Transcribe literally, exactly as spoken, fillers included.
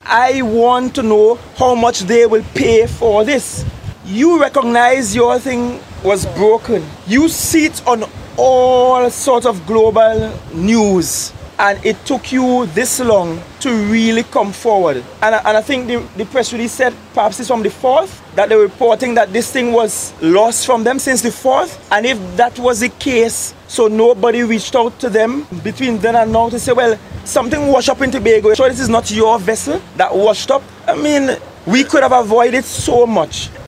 I want to know how much they will pay for this. You recognize your thing was broken. You see it on all sorts of global news. And it took you this long to really come forward. And, and I think the, the press release said, perhaps it's from the fourth, that they're reporting that this thing was lost from them since the fourth. And if that was the case, so nobody reached out to them between then and now to say, well, something washed up in Tobago. So this is not your vessel that washed up. I mean, we could have avoided so much.